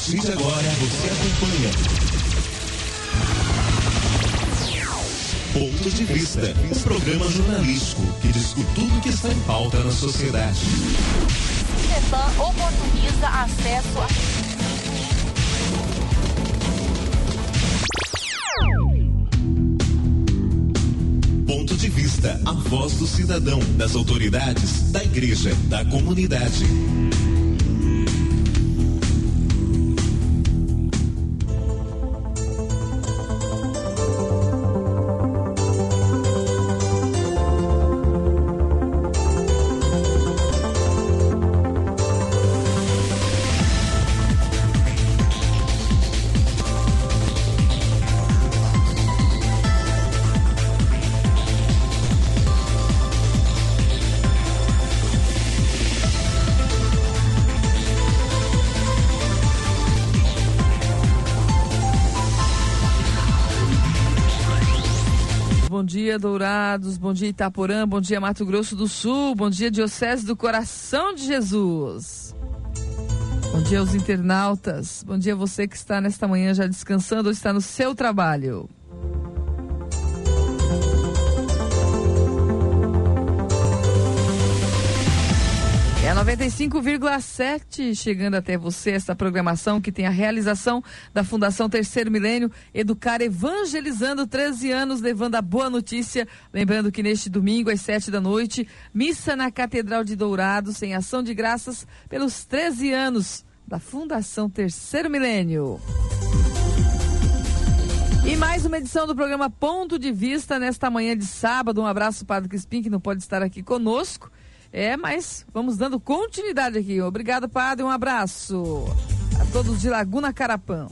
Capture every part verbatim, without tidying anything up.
partir de agora, você acompanha Ponto de Vista, um programa jornalístico que discute tudo que está em pauta na sociedade. Cefam oportuniza acesso a... Ponto de Vista, a voz do cidadão, das autoridades, da igreja, da comunidade. Bom dia, Dourados, bom dia, Itaporã, bom dia, Mato Grosso do Sul, bom dia, Diocese do Coração de Jesus. Bom dia aos internautas, bom dia a você que está nesta manhã já descansando ou está no seu trabalho. É a noventa e cinco vírgula sete, chegando até você esta programação que tem a realização da Fundação Terceiro Milênio, Educar Evangelizando, treze anos, levando a boa notícia. Lembrando que neste domingo, às sete da noite, missa na Catedral de Dourados, em ação de graças pelos treze anos da Fundação Terceiro Milênio. E mais uma edição do programa Ponto de Vista nesta manhã de sábado. Um abraço, Padre Crispim, que não pode estar aqui conosco. É, mas vamos dando continuidade aqui. Obrigado, Padre, um abraço a todos de Laguna Carapã.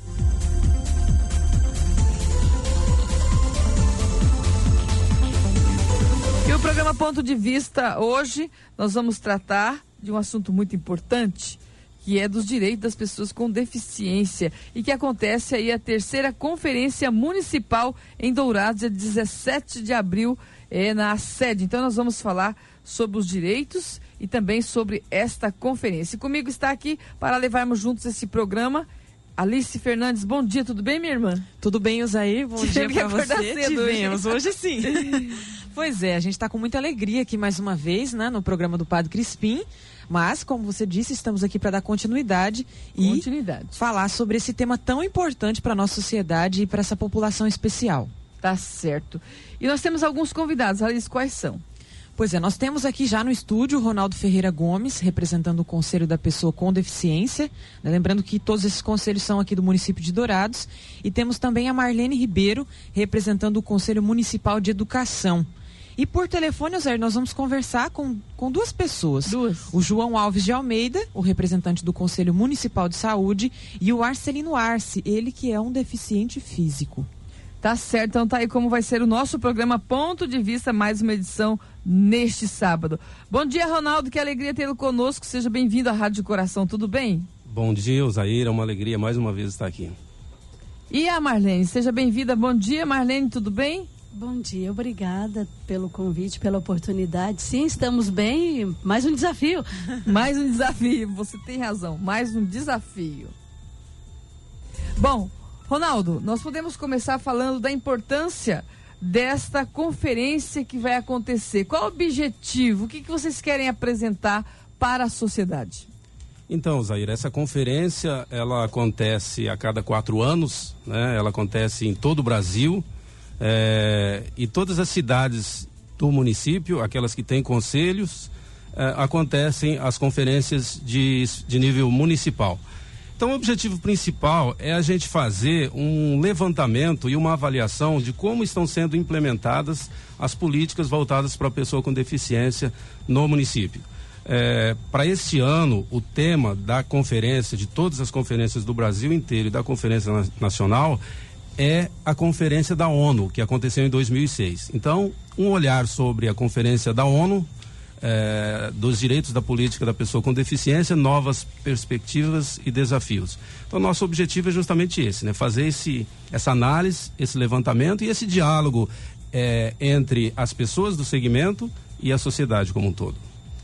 E o programa Ponto de Vista, hoje nós vamos tratar de um assunto muito importante, que é dos direitos das pessoas com deficiência, e que acontece aí a terceira Conferência Municipal em Dourados, dia dezessete de abril, é, na sede. Então nós vamos falar sobre os direitos e também sobre esta conferência. E comigo está aqui para levarmos juntos esse programa Alice Fernandes. Bom dia, tudo bem, minha irmã? Tudo bem, Uzair? Bom dia para você. Cedo, Tivemos, hoje, hoje sim. Pois é, a gente está com muita alegria aqui mais uma vez, né, no programa do Padre Crispim. Mas, como você disse, estamos aqui para dar continuidade, continuidade e falar sobre esse tema tão importante para a nossa sociedade e para essa população especial. Tá certo. E nós temos alguns convidados, Alice, quais são? Pois é, nós temos aqui já no estúdio o Ronaldo Ferreira Gomes, representando o Conselho da Pessoa com Deficiência, né? Lembrando que todos esses conselhos são aqui do município de Dourados. E temos também a Marlene Ribeiro, representando o Conselho Municipal de Educação. E por telefone, Zé, nós vamos conversar com, com duas pessoas. Duas. O João Alves de Almeida, o representante do Conselho Municipal de Saúde, e o Arcelino Arce, ele que é um deficiente físico. Tá certo, então tá aí como vai ser o nosso programa Ponto de Vista, mais uma edição neste sábado. Bom dia, Ronaldo, que alegria tê-lo conosco, seja bem-vindo à Rádio Coração, tudo bem? Bom dia, Uzair, é uma alegria mais uma vez estar aqui. E a Marlene, seja bem-vinda, bom dia, Marlene, tudo bem? Bom dia, obrigada pelo convite, pela oportunidade. Sim, estamos bem, mais um desafio. Mais um desafio, você tem razão, mais um desafio. Bom, Ronaldo, nós podemos começar falando da importância desta conferência que vai acontecer. Qual o objetivo? O que, que vocês querem apresentar para a sociedade? Então, Zair, essa conferência, ela acontece a cada quatro anos, né? Ela acontece em todo o Brasil, é, e todas as cidades do município, aquelas que têm conselhos, é, acontecem as conferências de, de nível municipal. Então, o objetivo principal é a gente fazer um levantamento e uma avaliação de como estão sendo implementadas as políticas voltadas para a pessoa com deficiência no município. É, para este ano, o tema da conferência, de todas as conferências do Brasil inteiro e da Conferência Nacional, é a Conferência da ONU, que aconteceu em dois mil e seis. Então, um olhar sobre a Conferência da ONU, É, dos direitos da política da pessoa com deficiência, novas perspectivas e desafios. Então, nosso objetivo é justamente esse, né? Fazer esse, essa análise, esse levantamento e esse diálogo é, entre as pessoas do segmento e a sociedade como um todo.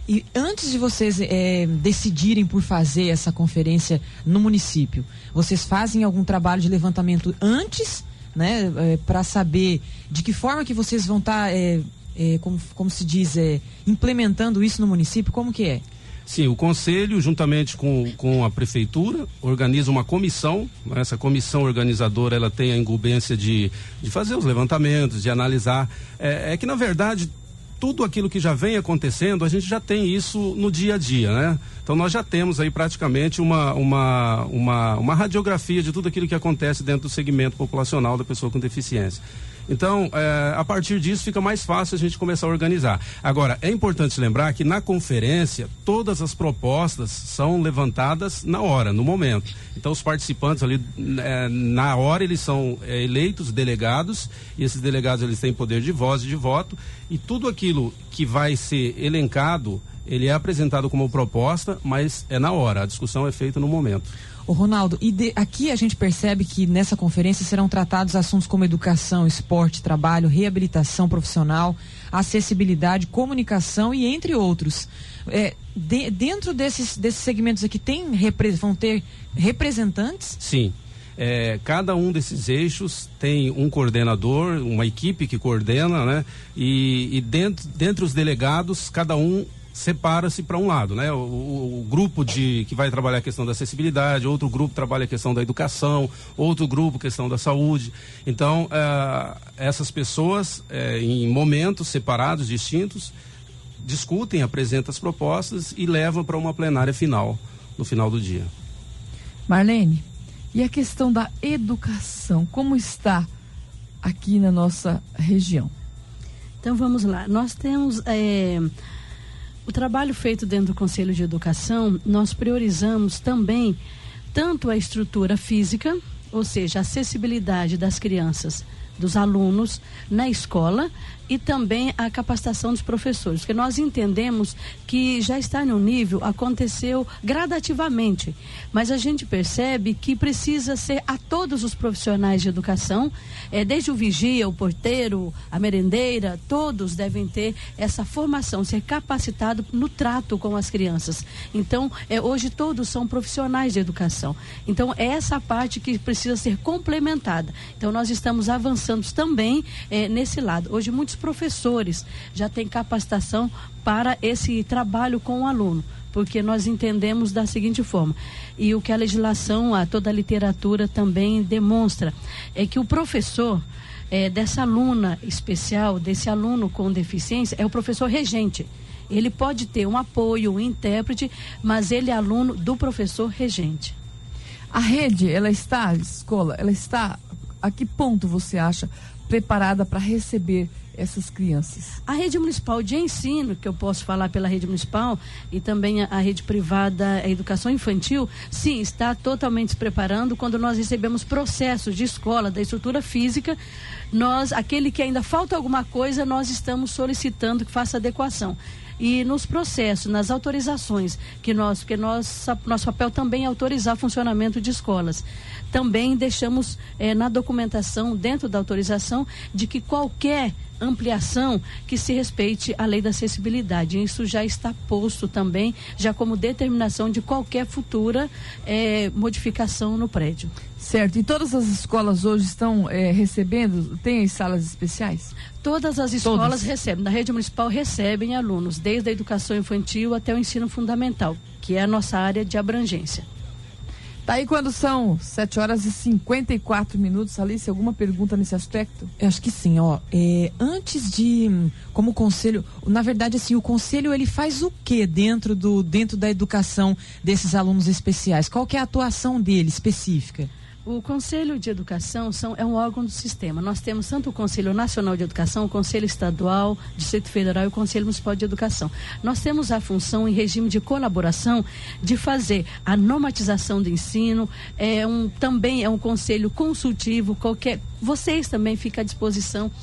E antes de vocês é, decidirem por fazer essa conferência no município, vocês fazem algum trabalho de levantamento antes, né, é, para saber de que forma que vocês vão estar, tá, é, é, como, como se diz, é, implementando isso no município? Como que é? Sim, o Conselho, juntamente com, com a Prefeitura, organiza uma comissão. Essa comissão organizadora, ela tem a incumbência de, de fazer os levantamentos, de analisar. É, é que, na verdade, tudo aquilo que já vem acontecendo, a gente já tem isso no dia a dia, né? Então nós já temos aí praticamente uma, uma, uma, uma radiografia de tudo aquilo que acontece dentro do segmento populacional da pessoa com deficiência. Então, é, a partir disso fica mais fácil a gente começar a organizar. Agora, é importante lembrar que na conferência, todas as propostas são levantadas na hora, no momento. Então, os participantes ali, é, na hora, eles são é, eleitos delegados, e esses delegados eles têm poder de voz e de voto, e tudo aquilo que vai ser elencado, ele é apresentado como proposta, mas é na hora, a discussão é feita no momento. Ô Ronaldo, e de, aqui a gente percebe que nessa conferência serão tratados assuntos como educação, esporte, trabalho, reabilitação profissional, acessibilidade, comunicação e entre outros. É, de, dentro desses, desses segmentos aqui tem, repre, vão ter representantes? Sim. É, cada um desses eixos tem um coordenador, uma equipe que coordena, né? E, e dentro, dentre os delegados, cada um separa-se para um lado, né? O, o, o grupo de que vai trabalhar a questão da acessibilidade, outro grupo trabalha a questão da educação, outro grupo questão da saúde. Então, eh, essas pessoas, eh, em momentos separados, distintos, discutem, apresentam as propostas e levam para uma plenária final, no final do dia. Marlene, e a questão da educação, como está aqui na nossa região? Então, vamos lá. Nós temos... É... O trabalho feito dentro do Conselho de Educação, nós priorizamos também tanto a estrutura física, ou seja, a acessibilidade das crianças, dos alunos na escola, e também a capacitação dos professores, porque nós entendemos que já está no nível, aconteceu gradativamente, mas a gente percebe que precisa ser a todos os profissionais de educação, é, desde o vigia, o porteiro, a merendeira, todos devem ter essa formação, ser capacitado no trato com as crianças. Então, é, hoje todos são profissionais de educação. Então, é essa parte que precisa ser complementada. Então, nós estamos avançando também é, nesse lado. Hoje, muitos professores já têm capacitação para esse trabalho com o aluno, porque nós entendemos da seguinte forma, e o que a legislação, a toda a literatura também demonstra, é que o professor é, dessa aluna especial, desse aluno com deficiência, é o professor regente. Ele pode ter um apoio, um intérprete, mas ele é aluno do professor regente. A rede, ela está, a escola, ela está, a que ponto você acha preparada para receber essas crianças? A rede municipal de ensino, que eu posso falar pela rede municipal, e também a, a rede privada, a educação infantil, sim, está totalmente se preparando. Quando nós recebemos processos de escola, da estrutura física, nós, aquele que ainda falta alguma coisa, nós estamos solicitando que faça adequação. E nos processos, nas autorizações, que nós, porque nós, nosso papel também é autorizar o funcionamento de escolas. Também deixamos eh, na documentação, dentro da autorização, de que qualquer ampliação que se respeite à lei da acessibilidade. Isso já está posto também, já como determinação de qualquer futura eh, modificação no prédio. Certo. E todas as escolas hoje estão eh, recebendo, tem as salas especiais? Todas as escolas Todas. recebem, na rede municipal recebem alunos, desde a educação infantil até o ensino fundamental, que é a nossa área de abrangência. Tá aí quando são sete horas e cinquenta e quatro minutos, Alice, alguma pergunta nesse aspecto? Eu acho que sim, ó. É, antes de, como conselho, na verdade, assim, o conselho ele faz o que dentro do, dentro da educação desses alunos especiais? Qual que é a atuação dele específica? O Conselho de Educação são, é um órgão do sistema. Nós temos tanto o Conselho Nacional de Educação, o Conselho Estadual, Distrito Federal e o Conselho Municipal de Educação. Nós temos a função em regime de colaboração de fazer a normatização do ensino, é um, também é um conselho consultivo, qualquer, vocês também ficam à disposição.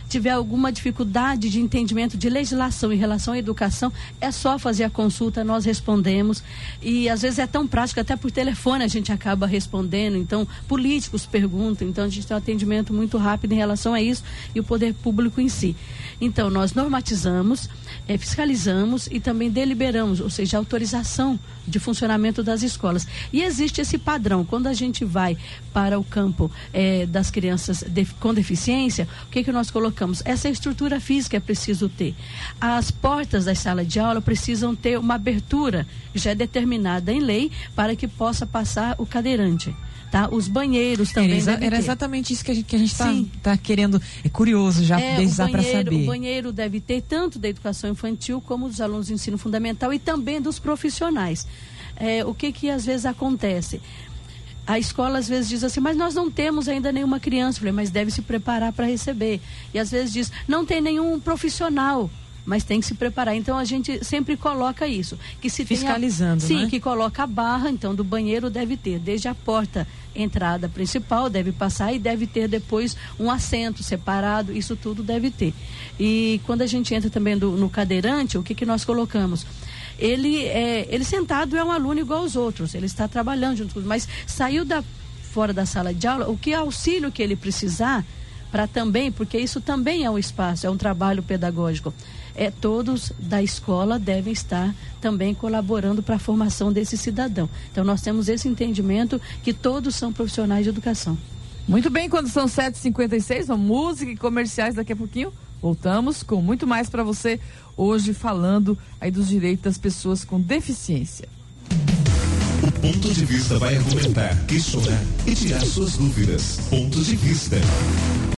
tiver alguma dificuldade de entendimento de legislação em relação à educação, é só fazer a consulta, nós respondemos. E às vezes é tão prático, até por telefone a gente acaba respondendo. Então, políticos perguntam, então a gente tem um atendimento muito rápido em relação a isso e o poder público em si. Então, nós normatizamos, é, fiscalizamos e também deliberamos, ou seja, autorização de funcionamento das escolas. E existe esse padrão, quando a gente vai para o campo é, das crianças de, com deficiência, o que que nós colocamos? Essa estrutura física é preciso ter. As portas das salas de aula precisam ter uma abertura, já é determinada em lei, para que possa passar o cadeirante. Tá? Os banheiros também. Era, exa era exatamente isso que a gente que a gente está tá querendo. É curioso já é, desde já para saber. O banheiro deve ter tanto da educação infantil como dos alunos do ensino fundamental e também dos profissionais. É, o que que às vezes acontece? A escola às vezes diz assim, mas nós não temos ainda nenhuma criança. Eu falei, mas deve se preparar para receber. E às vezes diz, não tem nenhum profissional, mas tem que se preparar. Então a gente sempre coloca isso. Que se fiscalizando, tenha, sim, né? que coloca a barra, então do banheiro deve ter, desde a porta entrada principal, deve passar e deve ter depois um assento separado, isso tudo deve ter. E quando a gente entra também do, no cadeirante, o que que nós colocamos? Ele, é, ele sentado é um aluno igual aos outros, ele está trabalhando junto com, mas saiu da, fora da sala de aula, o que auxílio que ele precisar, para também, porque isso também é um espaço, é um trabalho pedagógico. É, todos da escola devem estar também colaborando para a formação desse cidadão. Então nós temos esse entendimento que todos são profissionais de educação. Muito bem, quando são sete e cinquenta e seis, vamos música e comerciais daqui a pouquinho. Voltamos com muito mais para você hoje, falando aí dos direitos das pessoas com deficiência. O Ponto de Vista vai argumentar, questionar e tirar suas dúvidas. Ponto de Vista.